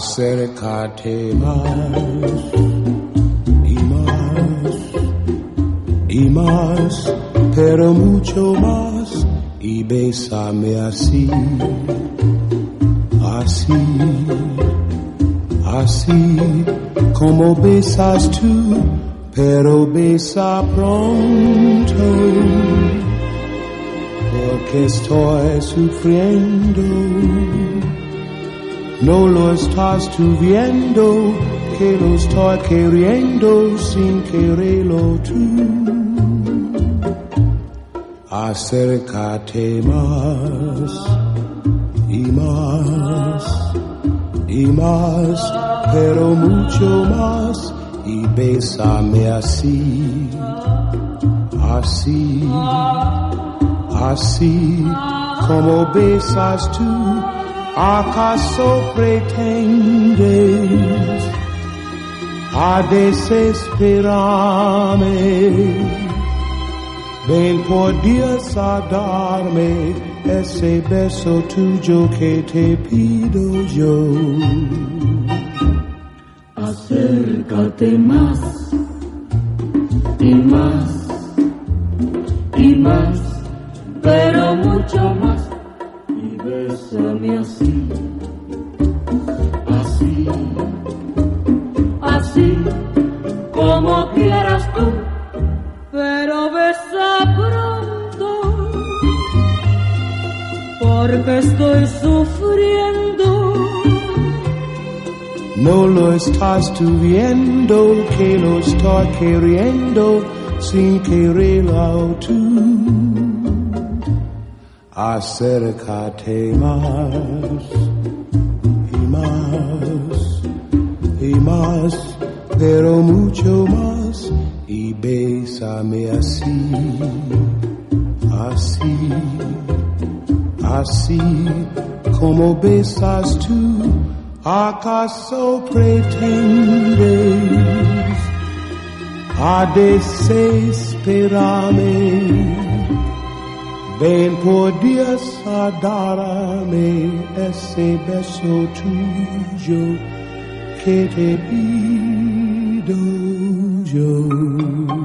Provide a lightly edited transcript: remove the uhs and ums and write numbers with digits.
Acércate más y más y más, pero mucho más, y bésame así, así, así como besas tú, pero besa pronto, porque estoy sufriendo. No lo estás tú viendo, que lo estoy queriendo sin quererlo tú. Acércate más y más y más, pero mucho más, y bésame así, así, así como besas tú. ¿Acaso pretendes a desesperarme? Ven por Dios a darme ese beso tuyo que te pido yo. Acércate más y más y más, pero mucho más, y bésame así, así, así como quieras tú, pero besa pronto, porque estoy sufriendo. No lo estás tú viendo, que lo estoy queriendo sin quererlo tú. Acércate más y más y más, pero mucho más, y bésame así, así, así como besas tú. ¿Acaso pretendes a desesperarme? Ven por Dios a darme ese beso tuyo que te pido yo.